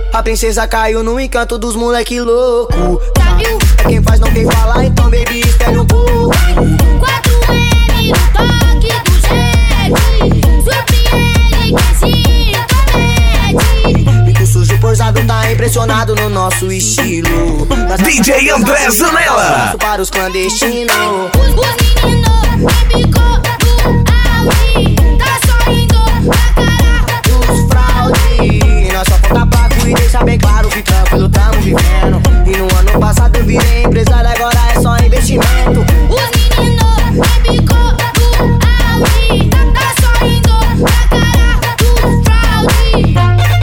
A princesa caiu no encanto dos moleque louco. É quem faz não quem fala, então baby espere um pouco. 4M no toque do jet. Surpreende quem se intromete. Bico sujo pousado tá impressionado no nosso estilo. DJ André Zanella. Para os clandestinos. Os meninos ficou do Audi. Tá sorrindo na cara Dos fraude. Nós só conta placo e deixa bem claro que tranquilo tamo vivendo. E no ano passado eu virei empresário, agora é só investimento. os meninos ficou do Audi. Tá sorrindo na cara do fraude.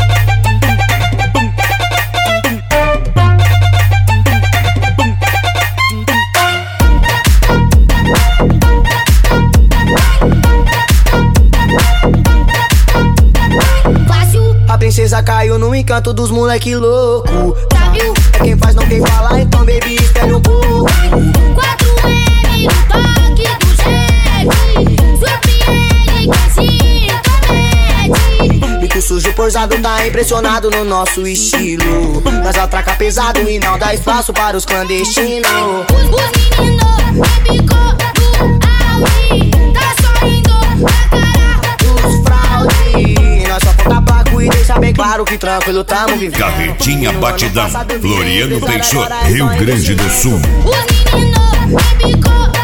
A princesa caiu no encanto dos moleque louco. É quem faz não quem fala, então baby espere um pouco. 4M no toque do jet. Surpreende quem se intromete. Bico sujo pousado tá impressionado no nosso estilo. Nós atraca pesado e não dá espaço para os clandestinos. Os meninos ficou do Audi. Tá sorrindo na cara Dos fraude. Nós só conta placo e deixa bem claro que tranquilo tamo vivendo. Carretinha Batidão, Floriano Teixeira, Rio Grande do Sul. os meninos ficou